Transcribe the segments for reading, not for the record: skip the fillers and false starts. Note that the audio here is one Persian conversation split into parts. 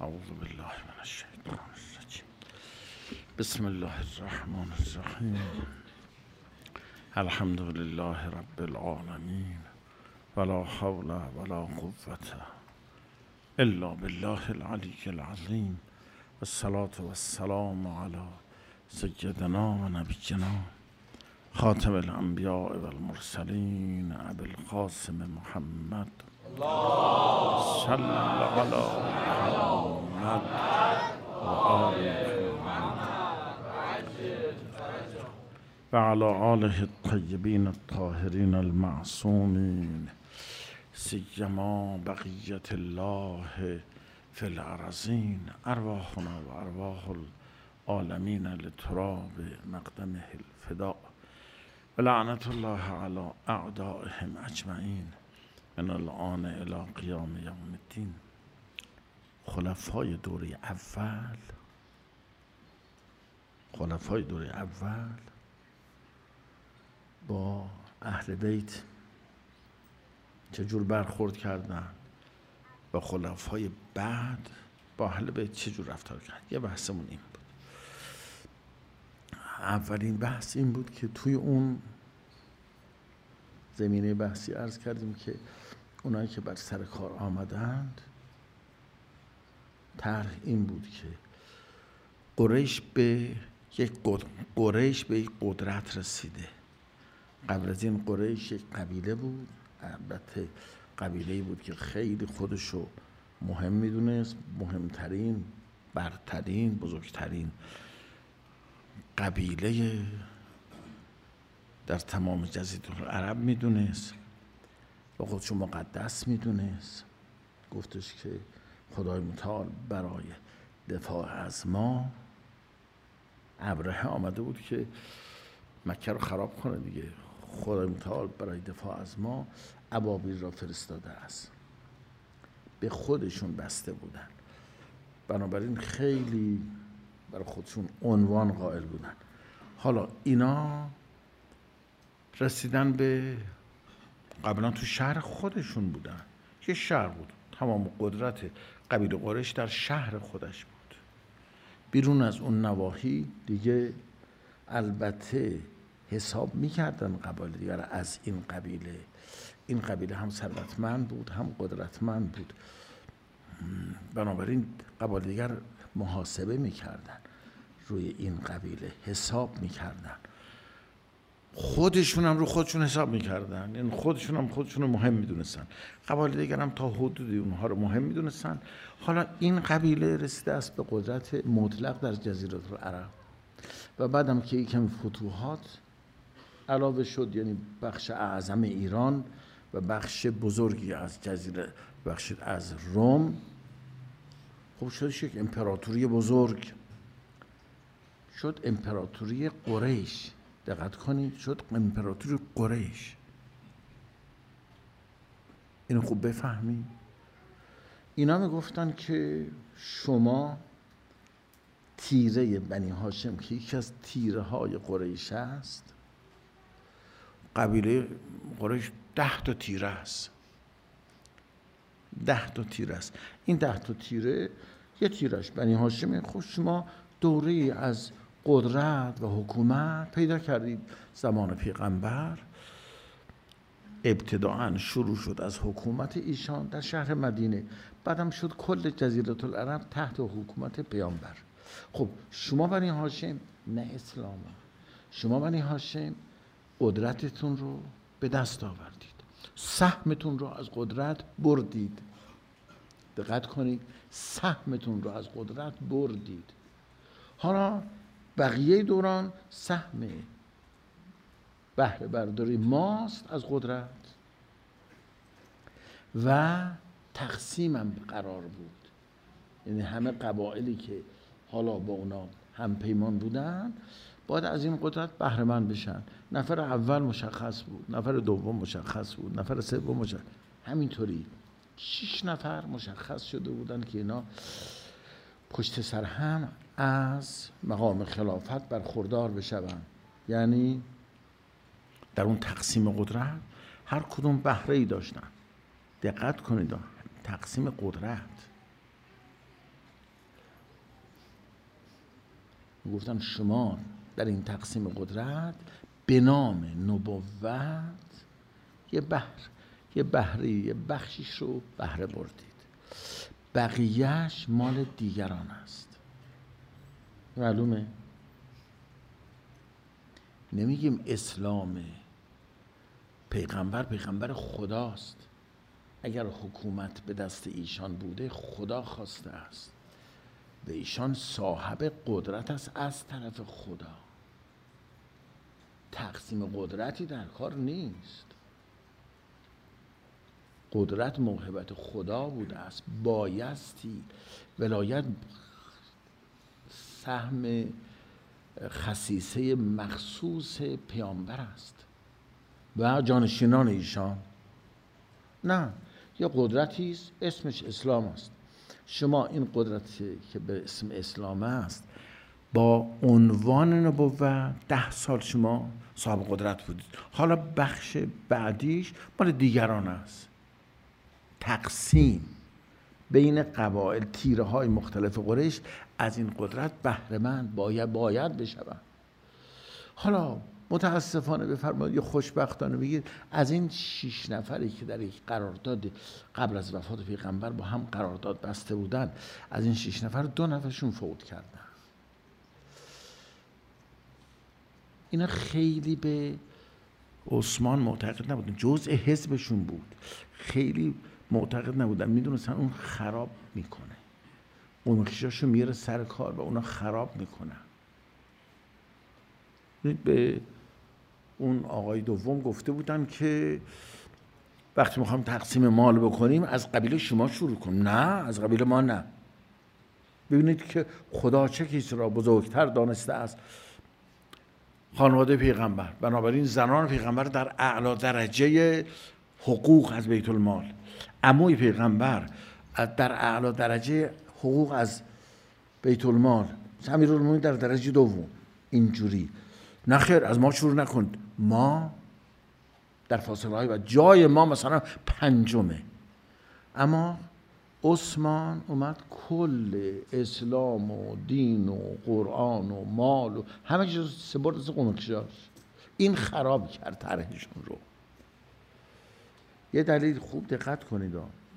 اعوذ بالله من الشیطان الرجیم. بسم الله الرحمن الرحیم. الحمد لله رب العالمین ولا حول ولا قوة الا بالله العلی العظیم. والصلاة والسلام علی سیدنا و نبینا خاتم الانبیاء والمرسلین ابی القاسم محمد صلی علی محمد و آل محمد و علی آله الطیبین الطاهرین المعصومین سیما بقیت الله فی الارضین. ارواحنا و ارواح العالمین لتراب مقدمه الفداء و لعنت الله علی اعدائهم اجمعین من الآن الی قیام یوم الدین. خلفای دوره اول با اهل بیت چجور برخورد کردن و خلفای بعد با اهل بیت چجور رفتار کردن. یه بحثمون این بود. اولین بحث این بود که توی اون زمینه بحثی عرض کردیم که اونایی که بر سر کار آمدند طرح این بود که قریش به یک قدرت رسیده. قبل از این قریش یک قبیله بود، البته قبیله‌ای بود که خیلی خودشو مهم میدونست، مهمترین، برترین، بزرگترین قبیله در تمام جزیره العرب میدونست و خودشو مقدس میدونست. گفتش که خدای متعال برای دفاع از ما، ابرهه آمده بود که مکه رو خراب کنه دیگه، خدای متعال برای دفاع از ما ابابیل را فرستاده است. به خودشون بسته بودن، بنابراین خیلی برای خودشون عنوان قائل بودن. حالا اینا رسیدن به، قبلا تو شهر خودشون بودن، یه شهر بود، تمام قدرت قبیله قریش در شهر خودش بود. بیرون از اون نواحی دیگه البته حساب میکردن قبایل دیگر از این قبیله. این قبیله هم ثروتمند بود هم قدرتمند بود، بنابراین قبایل دیگر محاسبه میکردن، روی این قبیله حساب میکردن، خودشون هم رو خودشون حساب میکردن، یعنی خودشون هم خودشون رو مهم میدونستن، قبایل دیگر هم تا حدودی اونها رو مهم میدونستن. حالا این قبیله رسیده است به قدرت مطلق در جزیره العرب و بعدم که یکم فتوحات علاوه شد، یعنی بخش اعظم ایران و بخش بزرگی از جزیره، بخش از روم، خب شدش یک امپراتوری بزرگ، شد امپراتوری قریش. دقت کنید، شد امپراتوری قریش. اینو خوب بفهمید. اینا میگفتن که شما تیره بنی هاشم که یکی از تیره های قریش است، قبیله قریش 10 تا تیره است. 10 تا تیره است. این 10 تا تیره، یه تیرش بنی هاشمه. خب شما دوره از قدرت و حکومت پیدا کردید زمان پیغمبر. ابتداعا شروع شد از حکومت ایشان در شهر مدینه، بعدم شد کل جزیره العرب تحت حکومت پیامبر. خب شما بنی هاشم نه اسلام، شما بنی هاشم قدرتتون رو به دست آوردید، سهمتون رو از قدرت بردید. دقت کنید، سهمتون رو از قدرت بردید. حالا بقیه دوران سهم بهره برداری ماست از قدرت و تقسیمم قرار بود. یعنی همه قبایلی که حالا با اونا هم پیمان بودن باید از این قدرت بهره مند بشن. نفر اول مشخص بود، نفر دوم مشخص بود، نفر سوم مشخص، همینطوری 6 نفر مشخص شده بودن که اینا پشت سر هم از مقام خلافت برخوردار بشوند. یعنی در اون تقسیم قدرت هر کدوم بهره ای داشتن. دقت کنید، تقسیم قدرت گفتن شما در این تقسیم قدرت به نام نبوت یه بخشیش رو بهره بردید، بقیهش مال دیگران است. معلومه؟ نمیگیم اسلامه، پیغمبر خداست. اگر حکومت به دست ایشان بوده خدا خواسته است، به ایشان صاحب قدرت است از طرف خدا. تقسیم قدرتی در کار نیست. قدرت موهبت خدا بوده است، بایستی ولایت سهم خصیصه مخصوص پیامبر است و جانشینان ایشان. نه، یه قدرتی است اسمش اسلام است. شما این قدرتی که به اسم اسلام است با عنوان نبوت 10 سال شما صاحب قدرت بودید، حالا بخش بعدیش مال دیگران است. تقسیم بین قبایل، تیره های مختلف قریش از این قدرت بهره‌مند باید بشوند. حالا متاسفانه بفرمایید، خوشبختانه بگید، از این 6 نفری که در یک قرارداد قبل از وفات پیغمبر با هم قرارداد بسته بودن، از این 6 نفر 2 نفرشون فوت کردن. اینا خیلی به عثمان معتقد نبودن، جزء حزبشون بود، خیلی معتقد نبودن، میدونستن اون خراب میکنه، اون خیشاشو میاره سر کار و اونا خراب میکنن. به اون آقای دوم گفته بودن که وقتی میخوام تقسیم مال بکنیم از قبیله شما شروع کنیم. نه، از قبیله ما نه. ببینید که خدا چه کسی را بزرگتر دانسته است، خانواده پیغمبر. بنابراین زنان پیغمبر در اعلی درجه حقوق از بیت المال، عموی پیغمبر در اعلی درجه حقوق از بیت المال، امیرالمومنین در درجه دوم. اینجوری نه خیر، از ما شروع نکن، ما در فاصله های و جای ما مثلا 5. اما عثمان اومد کل اسلام و دین و قرآن و مال و همه چیز سپرد از قمکشاش. این خراب کرد طرحشون رو. یه دلیل خوب دقت کنید،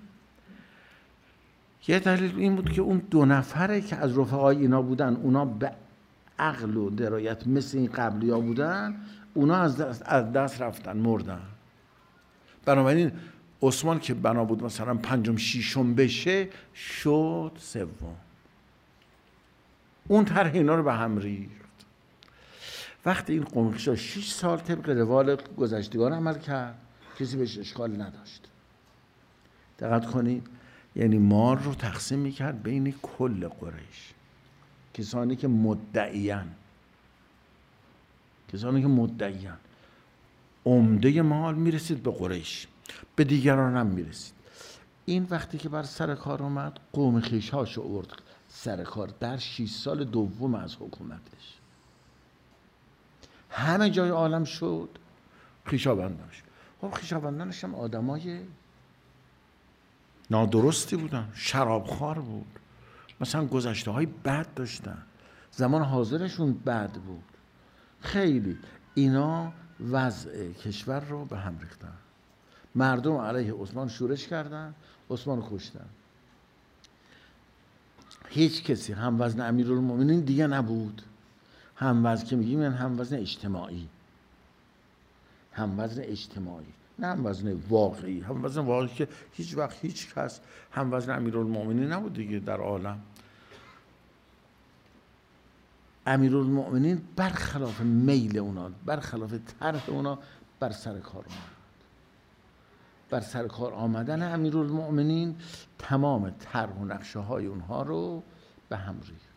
یه دلیل این بود که اون 2 نفره که از رفقای اینا بودن، اونا به عقل و درایت مثل این قبلی ها بودن، اونا از دست رفتن، مردن. بنابراین عثمان که بنا بود مثلا 5م 6م بشه، شد 3. اون طرح اینا رو به هم ریخت. وقتی این قمخشا 6 سال طبق روال گذشتگان عمل کرد، کسی بهش اشکال نداشت. دقت کنید، یعنی مال رو تقسیم میکرد بین کل قریش. کسانی که مدعیان عمده مال میرسید به قریش، به دیگران هم میرسید. این وقتی که بر سر کار اومد، قوم خویش‌هاش آورد سر کار در 6 سال دوم از حکومتش. همه جای عالم شد خویشاوندانش. خب خویشاوندانش هم آدمای نادرستی بودن، شرابخوار بود، مثلا گذشته های بد داشتن، زمان حاضرشون بد بود. خیلی اینا وضع کشور رو به هم ریختن. مردم علیه عثمان شورش کردن، عثمان رو کشتن. هیچ کسی هم وزن امیرالمومنین دیگه نبود. هم وزن که میگیم یعنی هم وزن اجتماعی، هم وزن اجتماعی، نه هم وزن واقعی. هم وزن واقعی که هیچ وقت هیچ کس هم وزن امیرالمومنین نبود دیگه در عالم. امیرالمومنین برخلاف میل اونا، برخلاف طرح اونا بر سر کار اومد. بر سر کار آمدن امیرالمومنین تمام طرح و نقشه های اونها رو به هم ریخت.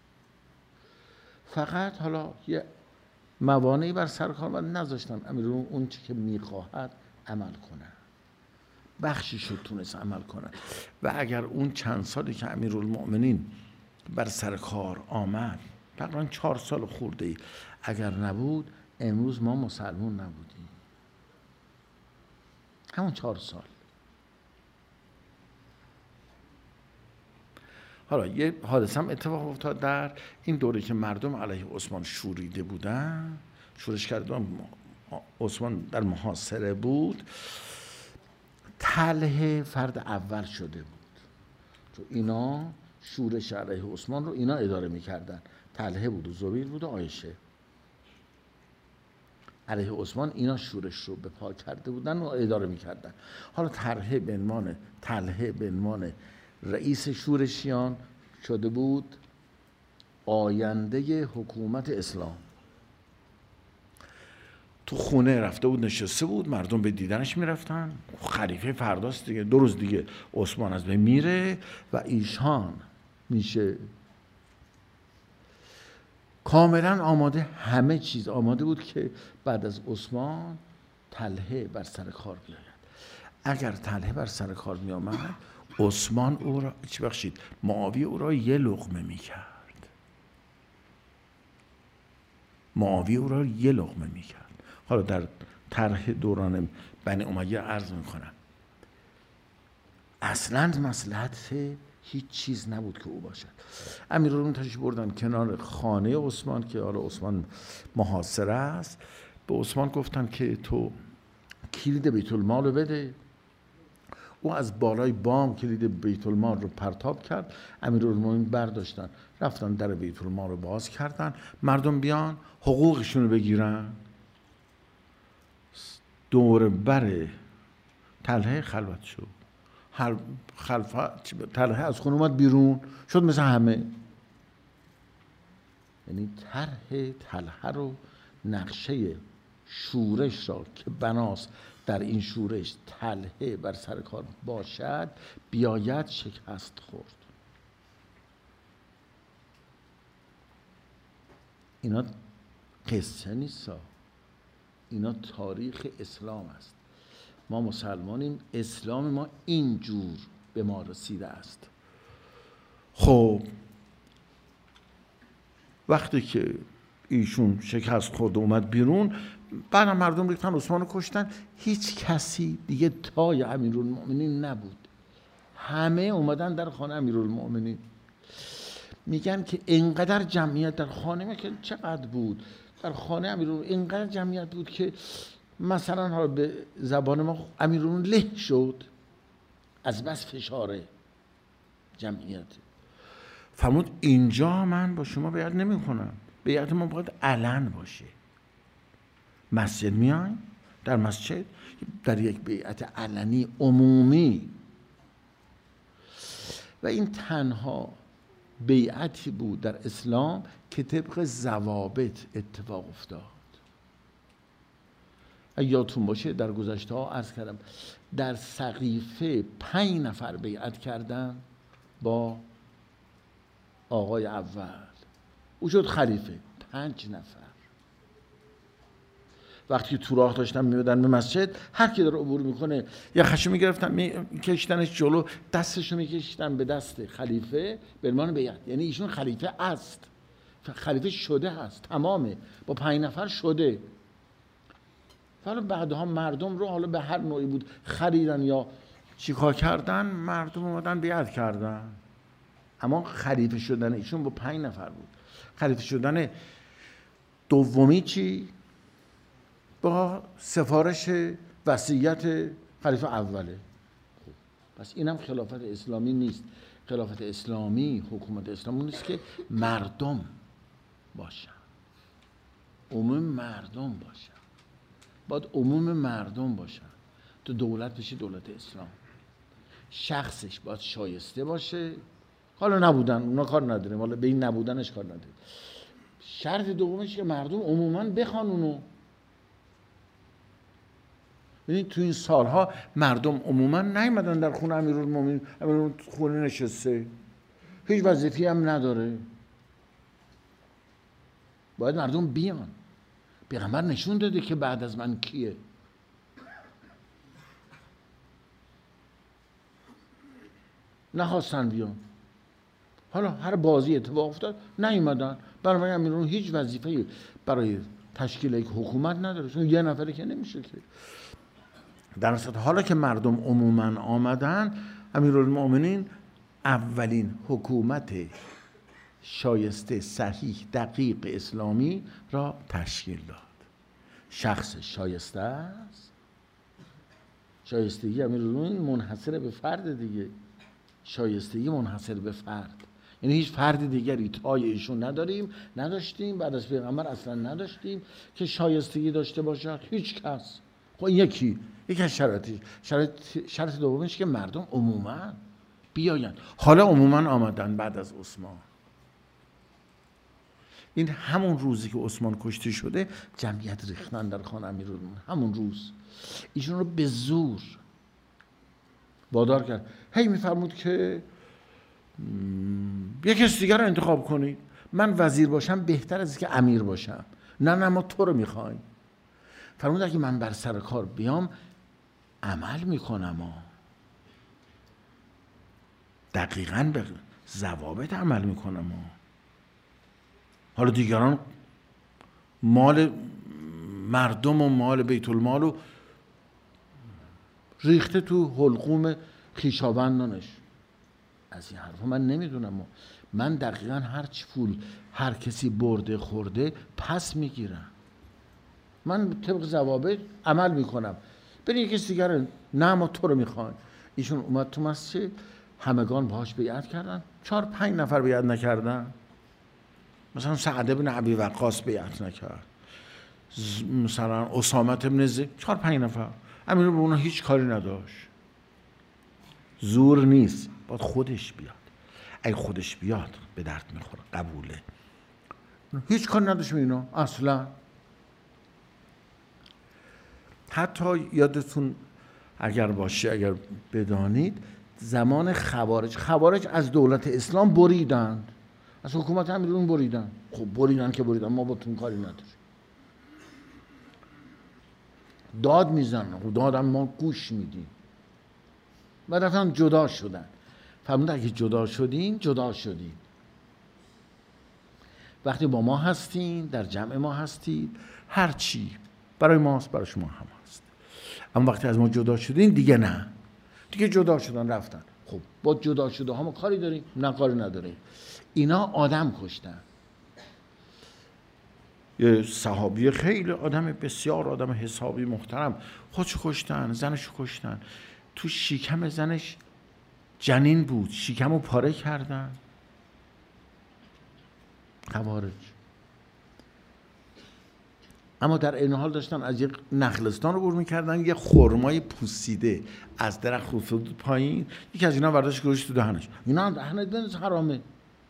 فقط حالا یه موانعی بر سر کار آمد، نذاشتن امیرالمومنین اون چی که میخواهد عمل کنه. بخشیش رو تونست عمل کنه. و اگر اون چند سالی که امیرالمومنین بر سر کار آمد، تقریبا 4 سال خورده ای، اگر نبود امروز ما مسلمون نبودیم. همون 4 سال. حالا یه حادثه هم اتفاق افتاد در این دوره که مردم علیه عثمان شوریده بودن، شورش کردن، عثمان در محاصره بود. طلحه فرد اول شده بود، چون اینا شورش علیه عثمان رو اینا اداره میکردن. طلحه بود و زبیر بود و عایشه. علیه عثمان اینا شورش رو به پا کرده بودن و اداره میکردن. حالا طلحه به عنوان رئیس شورشیان شده بود آینده حکومت اسلام. تو خونه رفته بود، نشسته بود، مردم به دیدنش میرفتن. خلیفه فرداست دیگه، 2 روز دیگه عثمان از بین میره و ایشان میشه. کاملا آماده، همه چیز آماده بود که بعد از عثمان طلحه بر سر کار بیاید. اگر طلحه بر سر کار می آمد، عثمان او را معاویه او را یه لقمه می کرد. حالا در طرح دوران بنی امیه عرض می کنم اصلاً مصلحت هیچ چیز نبود که او باشد. امیرالمومنین تشریف بردن کنار خانه عثمان که حالا عثمان محاصره است. به عثمان گفتن که تو کلید بیت المال رو بده. او از بالای بام کلید بیت المال رو پرتاب کرد. امیرالمومنین برداشتن رفتن در بیت المال رو باز کردن، مردم بیان حقوقشون رو بگیرن. دور بر طلحه خلوت شد. طلحه از خونه اومد بیرون، شد مثل همه. یعنی طلحه رو، نقشه شورش را که بناست در این شورش طلحه بر سر کار باشد بیاید شکست خورد. اینا قصه نیست، اینا تاریخ اسلام است. ما مسلمانیم، اسلام ما اینجور به ما رسیده است. خب وقتی که ایشون شکست خورد اومد بیرون، بعدم مردم ریختن عثمان رو کشتن. هیچ کسی دیگه تای امیرالمؤمنین نبود، همه اومدن در خانه امیرالمؤمنین. میگن که اینقدر جمعیت در خانه، که چقدر بود در خانه امیرالمؤمنین، اینقدر جمعیت بود که مثلا حالا به زبان ما امیرالمؤمنین له شد از بس فشاره جمعیت. فرمود اینجا من با شما بیعت نمی کنم، بیعت ما باید علن باشه. مسجد میایم، در مسجد در یک بیعت علنی عمومی، و این تنها بیعتی بود در اسلام که طبق ضوابط اتفاق افتاد. یادتون باشه در گذشته ها عرض کردم در سقیفه 5 نفر بیعت کردن با آقای اول، او شد خلیفه. 5 نفر وقتی تو راه داشتن میادن به مسجد، هر کی داره عبور میکنه یا خشم میگرفتن میکشتنش جلو، دستشو میکشتن به دست خلیفه به عنوان بیعت. یعنی ایشون خلیفه است، خلیفه شده هست، تمامه، با 5 نفر شده. حالا بعدها مردم رو حالا به هر نوعی بود خریدن یا چیکار کردن، مردم اومدن بیعت کردن. اما خلیفه شدن ایشون با 5 نفر بود. خلیفه شدن دومی چی؟ با سفارش وصیت خلیفه اوله. خب پس اینم خلافت اسلامی نیست. خلافت اسلامی، حکومت اسلامی نیست که مردم باشن، عموم مردم باشن. باید عموم مردم باشن تو دولت بشه دولت اسلام. شخصش باید شایسته باشه. حالا نبودن اونا کار نداریم، حالا به این نبودنش کار نداریم. شرط دومش که مردم عموما بخوان اونو. ببینید تو این سالها مردم عموما نیومدن در خونه امیرالمومنین، خونه نشسته، هیچ وظیفه‌ای هم نداره. باید مردم بیان. پیغمبر نشون داده که بعد از من کیه. نخواستن بیان. حالا هر بازی اتفاق افتاد نیومدن. برای امیرالمومنین هیچ وظیفه‌ای برای تشکیل یک حکومت نداره، چون یه نفره که نمیشه که. در اصل حالا که مردم عموما آمدن، امیرالمومنین اولین حکومت شایسته، صحیح، دقیق اسلامی را تشکیل داد. شخص شایسته است. شایستگی امیرالمومنین منحصر به فرد دیگه. شایستگی منحصر به فرد، یعنی هیچ فرد دیگری تای ایشون نداشتیم، بعد از پیغمبر اصلا نداشتیم که شایستگی داشته باشد. هیچ کس. خب این یکی از شرط دومش که مردم عموما بیاین. حالا عموما آمدن بعد از عثمان. این همون روزی که عثمان کشته شده جمعیت ریختن در خانه امیرالمومنین. همون روز ایشون رو به زور وادار کرد. هی میفرمود که یک کس دیگر رو انتخاب کنید، من وزیر باشم بهتر از که امیر باشم. نه ما تو رو میخوایم. فرمود اگه من بر سر کار بیام عمل میکنم، دقیقاً به ضوابط عمل میکنم. حالا دیگران مال مردم و مال بیت المال رو ریخته تو حلقوم خویشاوندانش. از این حرفا من نمیدونم. من دقیقاً هر چی پول هر کسی برده خورده پس میگیرم. من طبق ضوابط عمل میکنم. برای کسی دیگر نه ما تو رو میخوایم. ایشون اومد تو مسجد، همگان باهاش بیعت کردن. 4-5 نفر بیعت نکردن. مثلا سعد بن ابی وقاص بیعت نکرد، مثلا اسامه بن زید. 4-5 نفر. امیر به اونا هیچ کاری نداشت. زور نیست، باید خودش بیاد. اگه خودش بیاد به درد میخوره، قبوله. هیچ کاری نداشت اینا اصلا. حتی یادتون اگر باشه، اگر بدانید، زمان خوارج از دولت اسلام بریدند، از حکومت امیرالمومنین بریدن. خب بریدن ما با تون کاری نداریم. داد میزنن، دادم ما گوش میدیم. بعد رفتن جدا شدن. فرمود اگه جدا شدین. وقتی با ما هستین، در جمع ما هستید، هر چی برای ماست برای شما هم هست. اما وقتی از ما جدا شدین دیگه نه. دیگه جدا شدن رفتن. خب با جدا شده ها ما کاری داریم؟ نه کاری نداریم. اینا آدم کشتن. یه صحابی خیلی آدم بسیار آدم حسابی محترم خودشو کشتن، زنشو کشتن. تو شکم زنش جنین بود، شکمو پاره کردن. خوارج. اما در این حال داشتن از یک نخلستان رو عبور می‌کردن، یه خرمای پوسیده از درخت افتاد پایین، یکی از اینا برداشت گذاشت تو دهنش. اینا دهنش حرامه.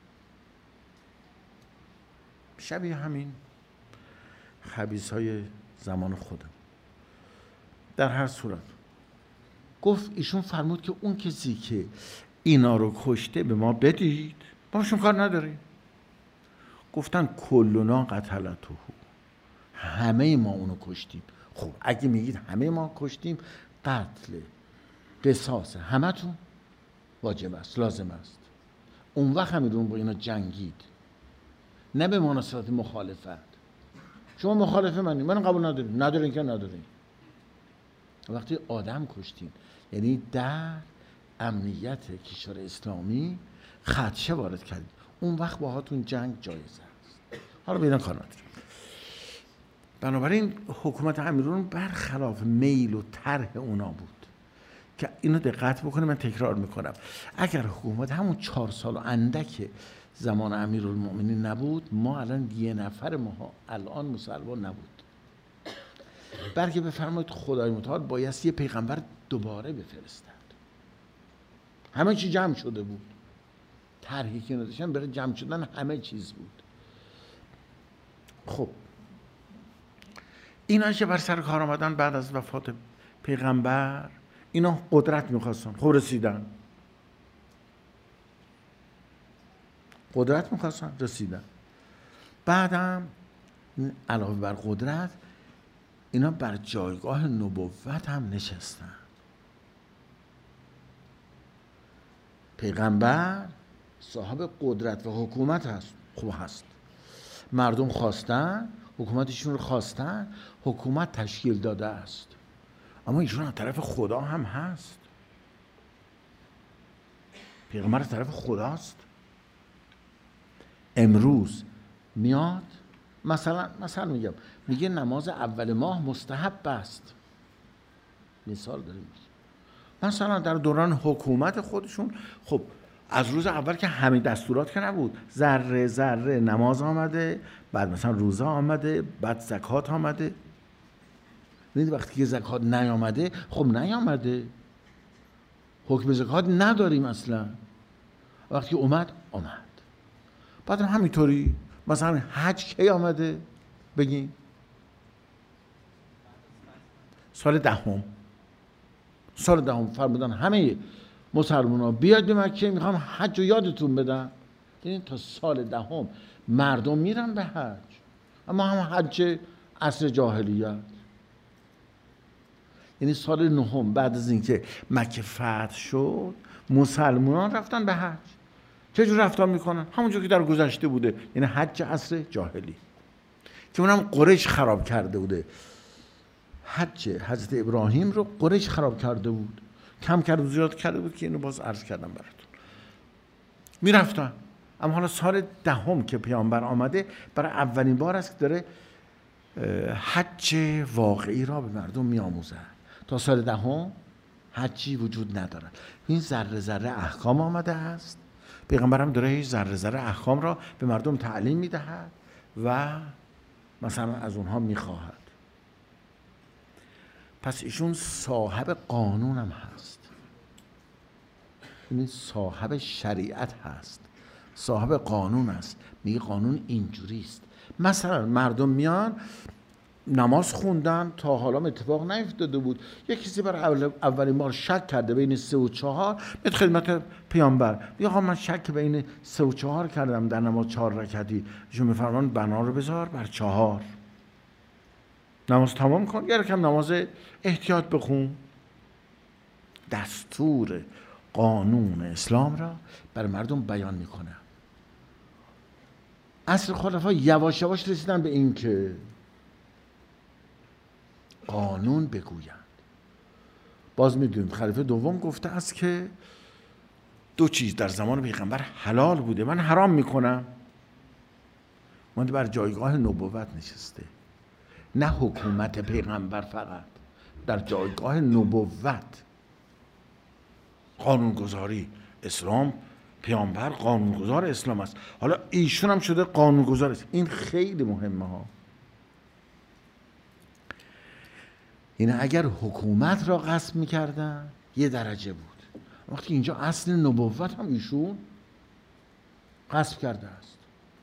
شبیه همین خبیث‌های زمان خودم. در هر صورت گفت، ایشون فرمود که اون کسی که اینا رو کشته به ما بدید، ما باشون کار نداریم. گفتن کلنا قتلته، همه ما اونو کشتیم. خب اگه میگید همه ما کشتیم، قتل قصاص همتون واجب است، لازم است. اون وقت امیرالمومنین با اینا جنگید، نه به مناسبت مخالفت. شما مخالف من قبول ندارین که ندارین. وقتی آدم کشتین یعنی در امنیت کشور اسلامی خدشه وارد کردید، اون وقت باهاتون جنگ جایز است. حالا به اینا کار نداریم. بنابراین حکومت امیرالمومنین برخلاف میل و طرح اونا بود که اینو دقت بکنه. من تکرار میکنم، اگر حکومت همون 4 سال و اندک زمان امیرالمومنین نبود، ما الان یه نفر ما الان مسلمان نبود. بلکه بفرمایید خدای متعال بایستی یه پیغمبر دوباره بفرستد. همه چی جمع شده بود. طرحی که نداشتن برای جمع شدن همه چیز بود. خب اینا که بر سر کار آمدن بعد از وفات پیغمبر، اینا قدرت میخواستن. خب رسیدن. قدرت میخواستن، رسیدن. بعدم علاوه بر قدرت، اینا بر جایگاه نبوت هم نشستن. پیغمبر صاحب قدرت و حکومت هست. خب هست. مردم خواستن، حکومتشون رو خواستن، حکومت تشکیل داده است. اما ایشون از طرف خدا هم هست. پیغمبر طرف خداست. امروز میاد مثلا میگه نماز اول ماه مستحب است. مثال داریم. مثلا در دوران حکومت خودشون، خب از روز اول که همین دستورات که نبود، ذره ذره نماز آمده، بعد مثلا روزه آمده، بعد زکات آمده. ببینید وقتی که زکات نیامده، خب نیامده، حکم زکات نداریم اصلا. وقتی اومد بعد همینطوری مثلا حج کی آمده بگین؟ سال دهم فرمودن همه مسلمان ها بیاید به مکه، میخوام حج رو یادتون بدم. دیدین تا سال دهم مردم میرن به حج، اما هم حج عصر جاهلیت. یعنی سال نهم بعد از اینکه مکه فتح شد، مسلمانان رفتن به حج. چجور رفتار میکنن؟ همونجور که در گذشته بوده، یعنی حج عصر جاهلی که اونم قریش خراب کرده بوده. حج حضرت ابراهیم رو قریش خراب کرده بود، کم کرده و زیاد کرده بود که اینو باز عرض کردم براتون. میرفتن. اما حالا سال دهم که پیامبر آمده، برای اولین بار است که داره حج واقعی را به مردم میآموزد. تا سال دهم حجی وجود ندارد. این ذره ذره احکام آمده است. پیغمبر هم داره ذره ذره احکام را به مردم تعلیم میدهد و مثلا از اونها میخواهد. پس ایشون صاحب قانون هم هست، یعنی صاحب شریعت هست، صاحب قانون است. میگه قانون اینجوریست. مثلا مردم میان نماز خوندن، تا حالا اتفاق نیفتاده بود، یک کسی برای اولین بار شک کرده بین 3 و 4، میاد خدمت پیامبر میگه آقا من شک بین 3 و 4 کردم در نماز 4 رکعتی. ایشون میفرمان بنا رو بذار بر 4، نماز تمام کن، یه رکم نماز احتیاط بخون. دستور قانون اسلام را بر مردم بیان میکنه. عصر خلفا یواش یواش رسیدن به این که قانون بگویند. باز میدونیم خلیفه دوم گفته است که 2 چیز در زمان پیغمبر حلال بوده، من حرام میکنم. من بر جایگاه نبوت نشسته، نه حکومت پیغمبر، فقط در جایگاه نبوت، قانونگذاری اسلام. پیامبر قانونگذار اسلام است، حالا ایشون هم شده قانونگذار است. این خیلی مهمه ها. این اگر حکومت را غصب میکردن یه درجه بود، وقتی اینجا اصل نبوت هم ایشون غصب کرده است.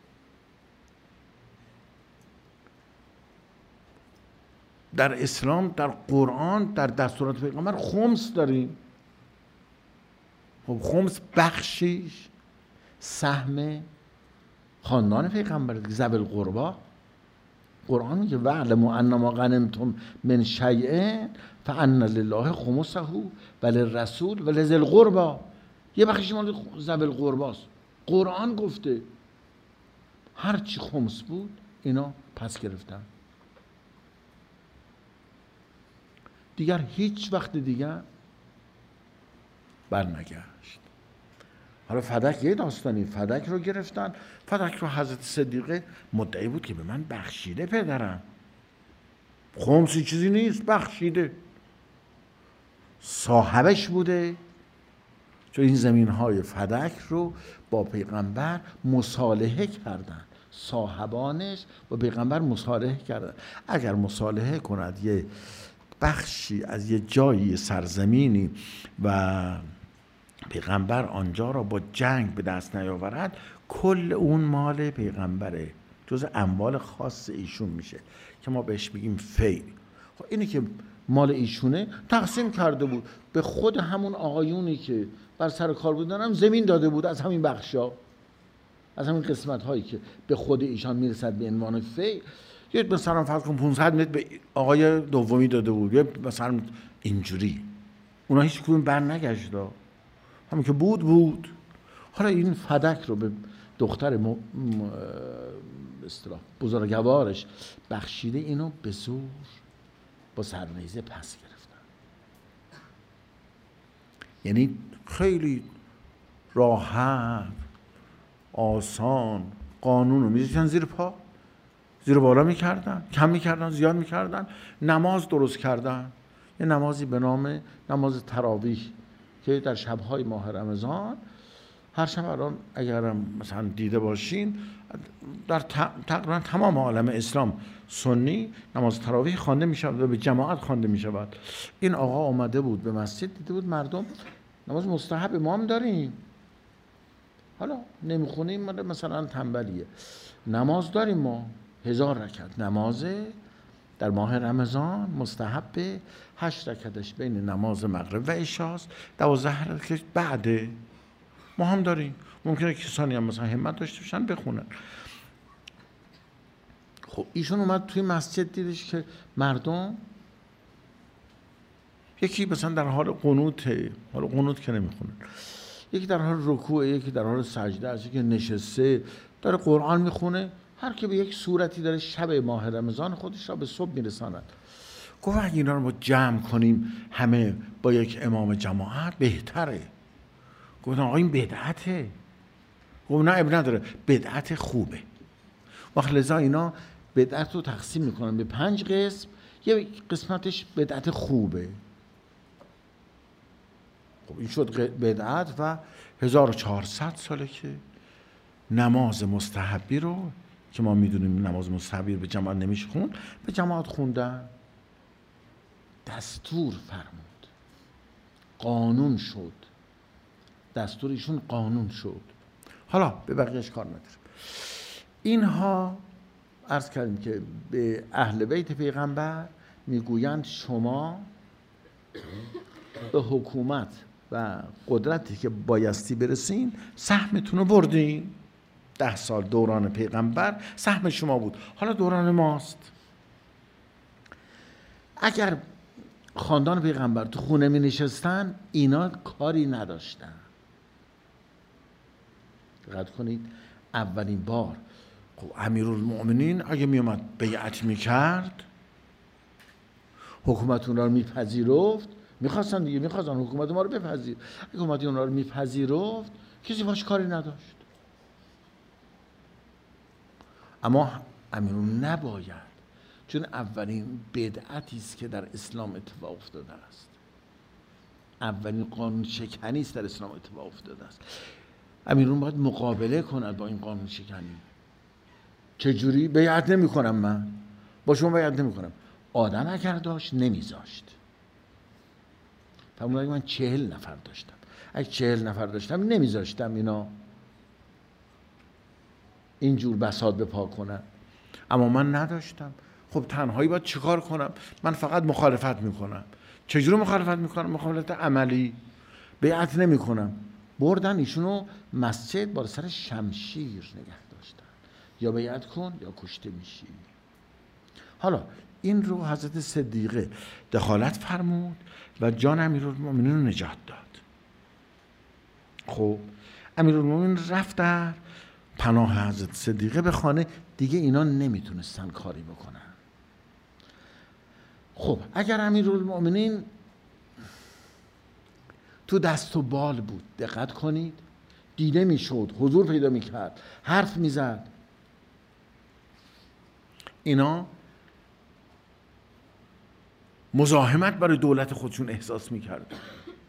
در اسلام، در قرآن، در دستورات پیغمبر خمس داریم. خب خمس بخشیش سهم خاندان پیغمبر، ذوی القربی. قرآن میگه واعلموا انما غنمتم من شیء فان لله خمسه وللرسول ولذی القربی. یه بخشش مال ذوی القربی است. قرآن گفته هر چی خمس بود اینا پس گرفتن. دیگر هیچ وقت دیگر برنگشت. حالا فدک یه داستانی، فدک رو گرفتن. فدک رو حضرت صدیقه مدعی بود که به من بخشیده پدرم، خمسی چیزی نیست، بخشیده، صاحبش بوده. چون این زمین‌های فدک رو با پیغمبر مصالحه کردن، صاحبانش با پیغمبر مصالحه کردن. اگر مصالحه کند یه بخشی از یه جایی سرزمینی و پیغمبر آنجا را با جنگ به دست نیاورد، کل اون مال پیغمبره، جز اموال خاص ایشون میشه که ما بهش میگیم فی. خب اینی که مال ایشونه تقسیم کرده بود به خود همون آقایونی که بر سر کار بودن، هم زمین داده بود از همین بخشا، از همین قسمت هایی که به خود ایشان میرسد به عنوان فی. یه مثلا فرض کن 500 متر به آقای دومی داده بود، یه مثلا اینجوری. اونا هیچ کدوم بر نگشت، همین که بود. حالا این فدک رو به دختر بزرگوارش بخشیده، اینو به زور با سرنیزه پس گرفتن. یعنی خیلی راحت، آسان قانون رو میذاشتن زیر پا، زیر بالا میکردن، کم میکردن، زیاد میکردن. نماز درست کردن، یه نمازی به نام نماز تراویح که در شبهای ماه رمضان هر شب الان اگرم مثلا دیده باشین در تقریبا تمام عالم اسلام سنی نماز تراویح خوانده می شود و به جماعت خوانده می شود. این آقا آمده بود به مسجد، دیده بود مردم نماز مستحب ما هم داریم، حالا نمیخونیم مثلا تنبلیه، نماز داریم ما 1000 رکعت نمازه در ماه رمضان مستحب، 8 رکعتش بین نماز مغرب و عشاست، 12 رکعتش بعده، ما هم داریم. ممکنه کسانی هم مثلا همت داشته باشن بخونن. خب ایشون اومد توی مسجد، دیدش که مردم یکی مثلا در حال قنوته، حالا قنوت که نمیخونن، یکی در حال رکوع، یکی در حال سجده است، یکی نشسته داره قرآن میخونه، هر که به یک صورتی داره شب ماه رمضان خودش را به صبح میرساند. گفت اگه اینا رو ما جمع کنیم همه با یک امام جماعت بهتره. گفتن آقا این بدعته. گفت نه اب نداره، بدعت خوبه. وقت لذا اینا بدعت رو تقسیم میکنن به 5 قسم، یه قسمتش بدعت خوبه. خب این شد بدعت و 1400 ساله که نماز مستحبی رو که ما میدونیم نماز مستحبی رو به جماعت نمیشه خون، به جماعت خوندن، دستور فرمود، قانون شد، دستور ایشون قانون شد. حالا به بقیهش کار نداریم. اینها عرض کردیم که به اهل بیت پیغمبر میگویند شما به حکومت و قدرتی که بایستی برسین سهمتون رو بردین. 10 سال دوران پیغمبر سهم شما بود، حالا دوران ماست. اگر خاندان پیغمبر تو خونه می نشستن اینا کاری نداشتن. دقت کنید اولین بار خب امیرالمؤمنین اگه می اومد بیعت می کرد، حکومت اونا رو میپذیرفت، میخواستن دیگه، میخواستن حکومت ما رو بپذیر، حکومت اونا رو میپذیرفت کسی باش کاری نداشت. اما امیرون نباید، چون اولین بدعتی است که در اسلام اتفاق افتاده است، اولین قانون شکنی است در اسلام اتفاق افتاده است. امیرون باید مقابله کند با این قانون شکنی. چجوری؟ بیعت نمی کنم، من با شما بیعت نمی کنم. آدم اگر داشت نمیذاشت. فرمودن من 40 نفر داشتم، اگه 40 نفر داشتم نمیذاشتم اینا اینجور بساط به پا کنن، اما من نداشتم. خب تنهایی باید چیکار کنم؟ من فقط مخالفت میکنم. چجوری مخالفت میکنم؟ مخالفت عملی. بیعت نمیکنم. بردن ایشونو مسجد با سر شمشیر نگه داشتن، یا بیعت کن یا کشته میشی. حالا این رو حضرت صدیقه دخالت فرمود و جان امیرالمؤمنین رو نجات داد. خب امیرالمؤمنین رفت در پناه حضرت صدیقه به خانه، دیگه اینا نمیتونستن کاری بکنن. خب اگر امیرالمؤمنین تو دست و بال بود، دقت کنید، دیده میشد، حضور پیدا میکرد، حرف میزد، اینا مزاحمت برای دولت خودشون احساس میکردن.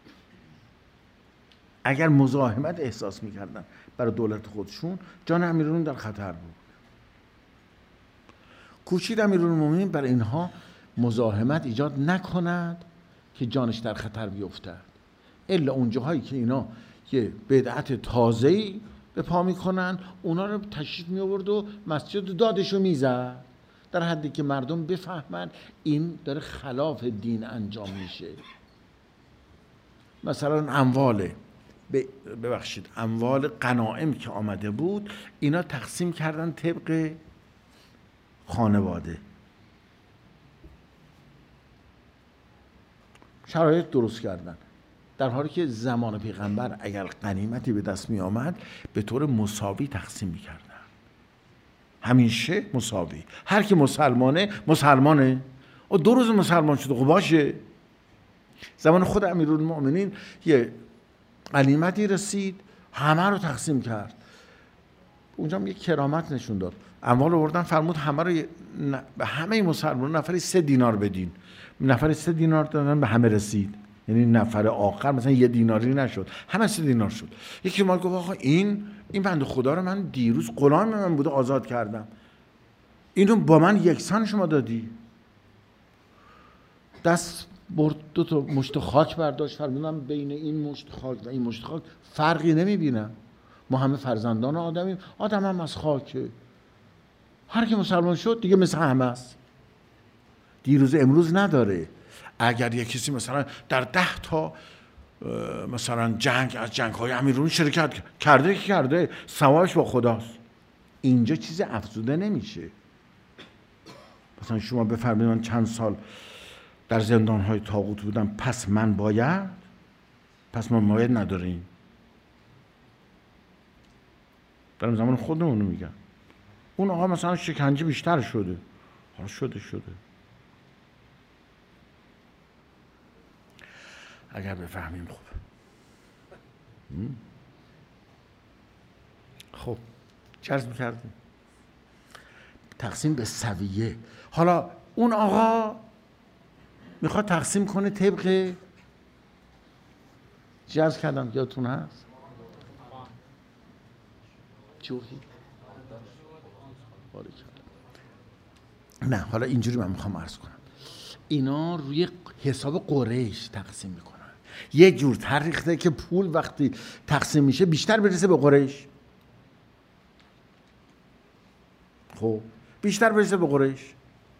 اگر مزاحمت احساس میکردن برای دولت خودشون، جان امیرالمؤمنین در خطر بود. کوشید امیرالمؤمنین برای اینها مزاحمت ایجاد نکند که جانش در خطر بیفتد، الا اون جاهایی که اینا یه بدعت تازه‌ای به پا میکنن اونا رو تشریف می آورد و مسجد دادشو میزد، در حدی که مردم بفهمن این داره خلاف دین انجام میشه. مثلا اموال غنایم که آمده بود اینا تقسیم کردن طبق خانواده، شرایط درست کردن، در حالی که زمان پیغمبر اگر غنیمتی به دست می آمد به طور مساوی تقسیم می کردن، همیشه مساوی. هر کی مسلمانه و 2 روز مسلمان شده خب باشه. زمان خود امیرالمؤمنین یه غنیمتی رسید، همه رو تقسیم کرد. اونجا هم یک کرامت نشون داد. اموال آوردن، فرمود همه رو به همه مسلمان نفری 3 دینار بدین. نفری 3 دینار دادن، به همه رسید. یعنی نفر آخر مثلا 1 دیناری نشد، همه 3 دینار شد. یکی اومد گفت آقا این بنده خدا رو من دیروز غلام من بوده آزاد کردم، اینو با من یکسان شما دادی. دست برد 2 تا مشت خاک برداشت، فرمودم بین این مشت خاک و این مشت خاک فرقی نمیبینم، ما همه فرزندان آدمیم، آدم هم از خاکه، هر کی مسلمان شد دیگه مثل همه است، دیروز امروز نداره. اگر یک کسی مثلا در 10 تا مثلا جنگ از جنگ‌های امیرالمومنین شرکت کرده ثوابش با خداست، اینجا چیز افزوده نمیشه. مثلا شما بفرمایید من چند سال در زندان‌های طاغوت بودم، پس من باید نداریم. در زمان خودمون میگم. اون آقا مثلا شکنجه بیشتر شده، حالا شده اگر بفهمیم خوب. خب چه عرض می‌کردیم؟ تقسیم به سویه. حالا اون آقا میخواد تقسیم کنه طبق چی عرض کردم یادتون هست؟ چوهی؟ نه حالا اینجوری من میخوام عرض کنم، اینا روی حساب قریش تقسیم میکنن. یک جور طریقه که پول وقتی تقسیم میشه بیشتر برسه به قریش. خب بیشتر برسه به قریش.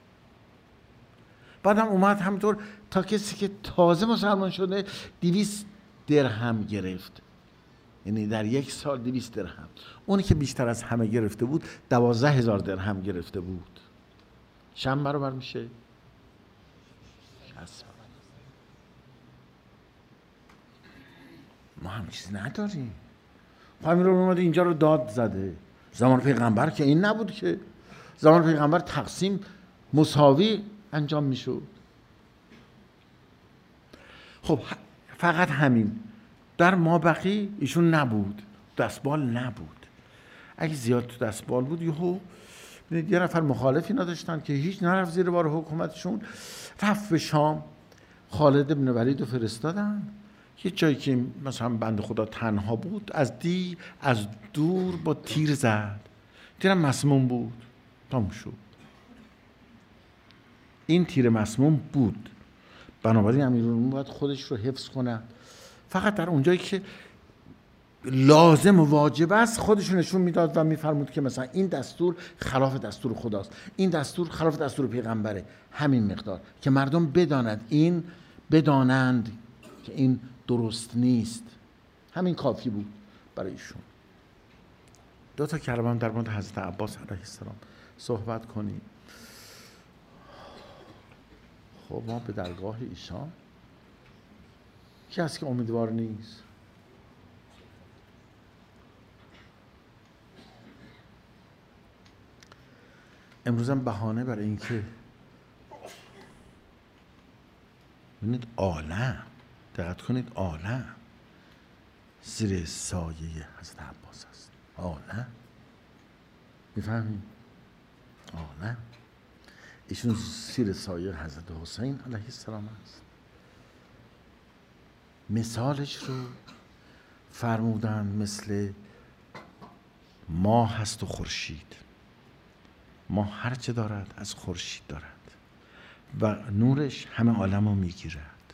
بعدم اومد همینطور تا کسی که تازه مسلمان شده 200 درهم گرفت، یعنی در 1 سال 200 درهم. اونی که بیشتر از همه گرفته بود 12,000 درهم گرفته بود. چند برابر میشه؟ 60. ما هم چیزی نداریم. امیرالمومنین اومده اینجا رو داد زده. زمان پیغمبر که این نبود که. زمان پیغمبر تقسیم مساوی انجام میشد. خب فقط همین. در مابقی ایشون نبود، دستبال نبود. اگه زیاد تو دستبال بود یه نفر مخالفی نداشتن که هیچ نرفت زیر بار حکومتشون، رفت به شام. خالد بن ولید رو فرستادن یه جایی که مثلا بنده خدا تنها بود، از دور با تیر زد، تیرم مسموم بود، تموم شد. این تیر مسموم بود، بنابراین امیرالمومنین باید خودش رو حفظ کنه. فقط در اونجایی که لازم و واجب است خودش رو نشون میداد و میفرمود که مثلا این دستور خلاف دستور خداست، این دستور خلاف دستور پیغمبره. همین مقدار که مردم بدانند که این درست نیست، همین کافی بود برای ایشون. 2 تا کلمه در مورد حضرت عباس علیه السلام صحبت کنیم. خب ما به درگاه ایشان کی هست که امیدوار نیست؟ امروز هم بهانه برای اینکه ببینید عالم، دقت کنید، عالم زیر سایه حضرت عباس است. عالم میفهمید؟ عالم ایشون زیر سایه حضرت حسین علیه السلام است. مثالش رو فرمودن مثل ماه هست و خورشید. ماه هر چه دارد از خورشید دارد و نورش همه عالم رو میگیرد.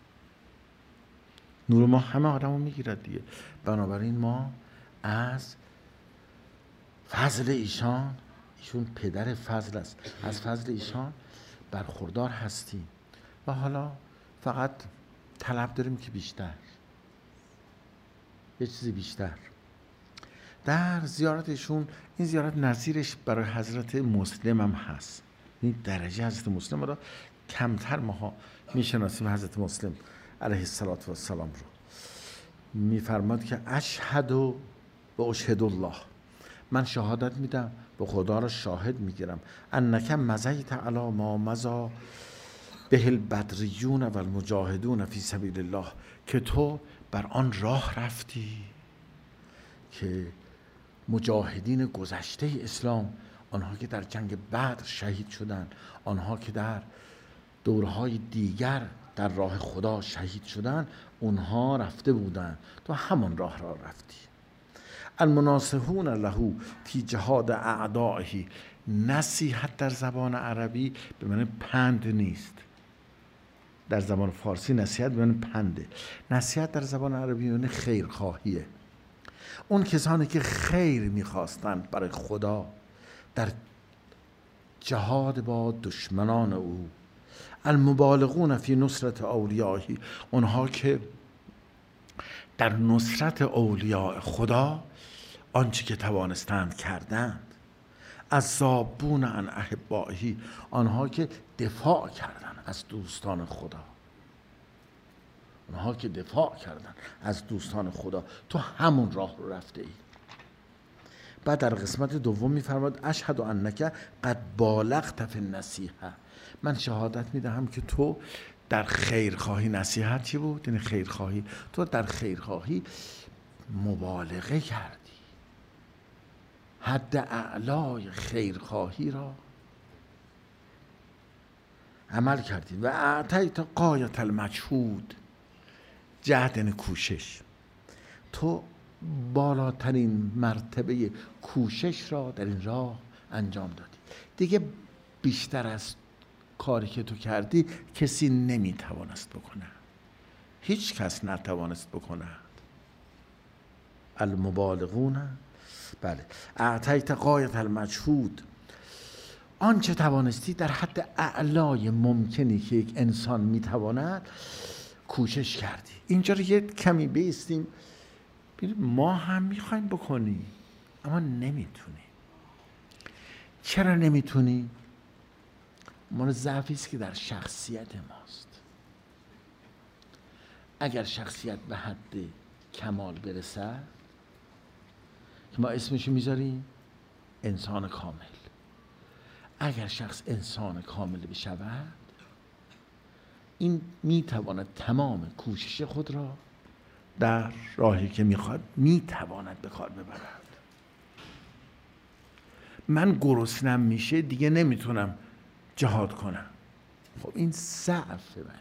نور ما همه عالم رو میگیرد دیگه. بنابراین ما از فضل ایشون پدر فضل است، از فضل ایشان برخوردار هستیم و حالا فقط طلب داریم که بیشتر، یه چیزی بیشتر. در زیارتشون این زیارت نظیرش برای حضرت مسلم هم هست. این درجه حضرت مسلم را کمتر ماها میشناسیم. حضرت مسلم علیه السلام رو میفرماد که اشهد و اشهد الله، من شهادت میدم به خدا را شاهد میگیرم، انک مضیت علی ما مضی به البدریون و المجاهدون فی سبیل الله، که تو بر آن راه رفتی که مجاهدین گذشته اسلام، آنها که در جنگ بدر شهید شدند، آنها که در دورهای دیگر در راه خدا شهید شدند، اونها رفته بودند، تو همون راه را رفتی. المناصحون له فی جهاد اعدائه. نصیحت در زبان عربی به معنی پند نیست. در زبان فارسی نصیحت به معنی پنده. نصیحت در زبان عربی یعنی خیرخواهیه. اون کسانی که خیر میخواستند برای خدا در جهاد با دشمنان او. المبالغون فی نصرت اولیائه. اونها که در نصرت اولیاء خدا آنچه که توانستند کردند. الذابون عن احبائه. آنها که دفاع کردند از دوستان خدا. اونها که دفاع کردند از دوستان خدا. تو همون راه رو رفته ای. بعد در قسمت دوم میفرماد اشهد انک قد بالغت فی النصیحه. من شهادت میدهم که تو در خیرخواهی، نصیحت چی بود؟ یعنی خیرخواهی. تو در خیرخواهی مبالغه کردی، حد اعلای خیرخواهی را عمل کردی. و اعطیت غایت المجهود. جهد یعنی کوشش. تو بالاترین مرتبه کوشش را در این راه انجام دادی. دیگه بیشتر از کاری که تو کردی کسی نمیتوانست بکنه. هیچ کس نتوانست بکنه. المبالغون، بله، اعطیت غایت المجهود. آنچه توانستی در حد اعلای ممکنی که یک انسان میتواند کوشش کردی. اینجا رو یه کمی بیستیم. ما هم میخوایم بکنیم اما نمیتونیم. چرا نمیتونیم؟ ما ضعفی است که در شخصیت ماست. اگر شخصیت به حد کمال برسد که ما اسمشو میذاریم انسان کامل. اگر شخص انسان کامل بشود، این میتواند تمام کوشش خود را در راهی که میخواد میتواند به کار ببرد. من گرسنم میشه دیگه نمیتونم جهاد کنم. خب این ضعف من.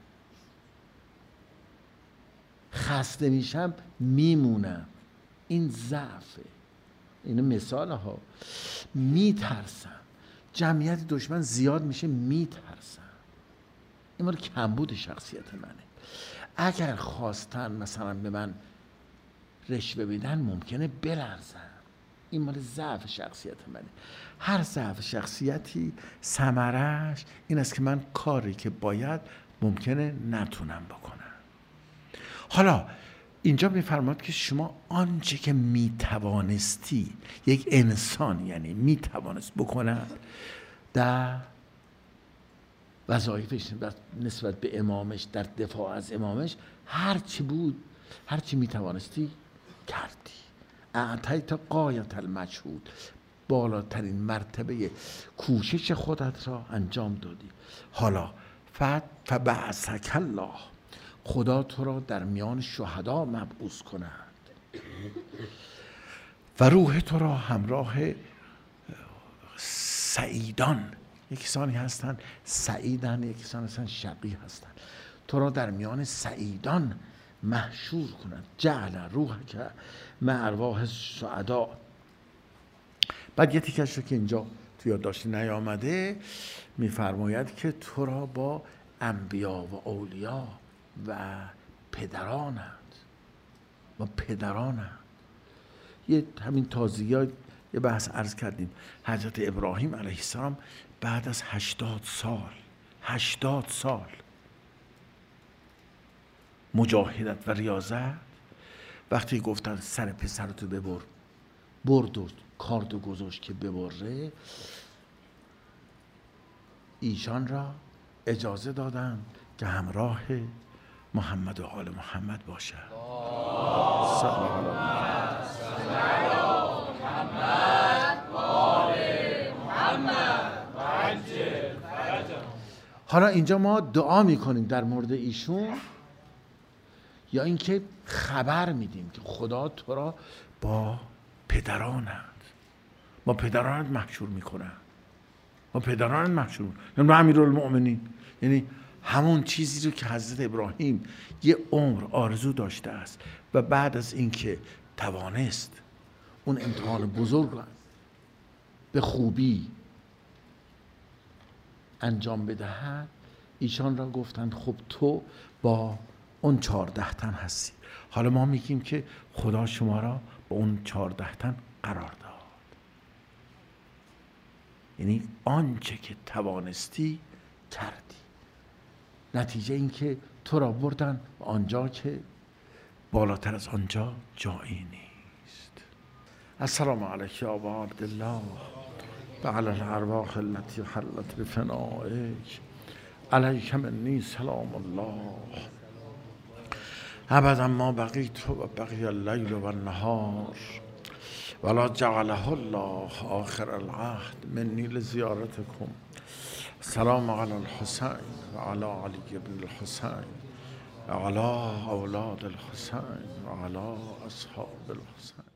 خسته میشم میمونم. این ضعفه. این مثال ها. میترسم. جمعیت دشمن زیاد میشه میترسم. این مال کمبود شخصیت منه. اگر خواستن مثلا به من رشوه بدن ممکنه بلرزم. این مال ضعف شخصیت منه. هر ضعف شخصیتی ثمرش این است که من کاری که باید ممکنه نتونم بکنم. حالا اینجا میفرماد که شما آنچه که میتوانستی، یک انسان یعنی میتوانست بکند در وظایفش نسبت به امامش، در دفاع از امامش، هرچی بود، هرچی میتوانستی کردی. اعطیت غایت المجهود. بالاترین مرتبه کوشش خودت را انجام دادی. حالا فبعثک الله. خدا تو را در میان شهدا مبعوث کند و روح تو را همراه سعیدان. یک کسانی هستند سعیدن، یک کسانی هستند شقی هستند. تو را در میان سعیدان محشور کند. جعل روحک مع ارواح سعدا. بعد یه تیکش رو که اینجا تو یادداشت نیامده میفرماید که تو را با انبیا و اولیا و پدرانند یه همین تازگی یه بحث عرض کردیم. حضرت ابراهیم علیه السلام بعد از 80 سال مجاهدت و ریاضت، وقتی گفتن سر پسرتو ببر، برد و کاردو گذاشت که ببره، ایشان را اجازه دادن که همراه محمد و آل محمد باشد. حالا اینجا ما دعا میکنیم در مورد ایشون یا اینکه خبر میدیم که خدا تو را با پدرانت با پدرانت محشور میکنن، با پدرانت محشور میکنن. امیرالمؤمنین یعنی همون چیزی رو که حضرت ابراهیم یه عمر آرزو داشته است و بعد از اینکه توانست اون امتحان بزرگ رو به خوبی انجام بدهد، ایشان را گفتند خب تو با اون 14 تن هستی. حالا ما میگیم که خدا شما را با اون 14 تن قرار داد. یعنی آنچه که توانستی کردی. نتیجه این که تو را بردن آنجا که بالاتر از آنجا جایی نیست. السلام علیک یا ابا عبدالله و علی الارواح التي حلت بفنائک، علیک منی سلام الله ابدا ما بقیت و بقی اللیل و النهار ولا جعله الله آخر العهد منی لزیارتکم. سلام علی الحسین و علی علی بن الحسین و علی اولاد الحسین و علی اصحاب الحسین.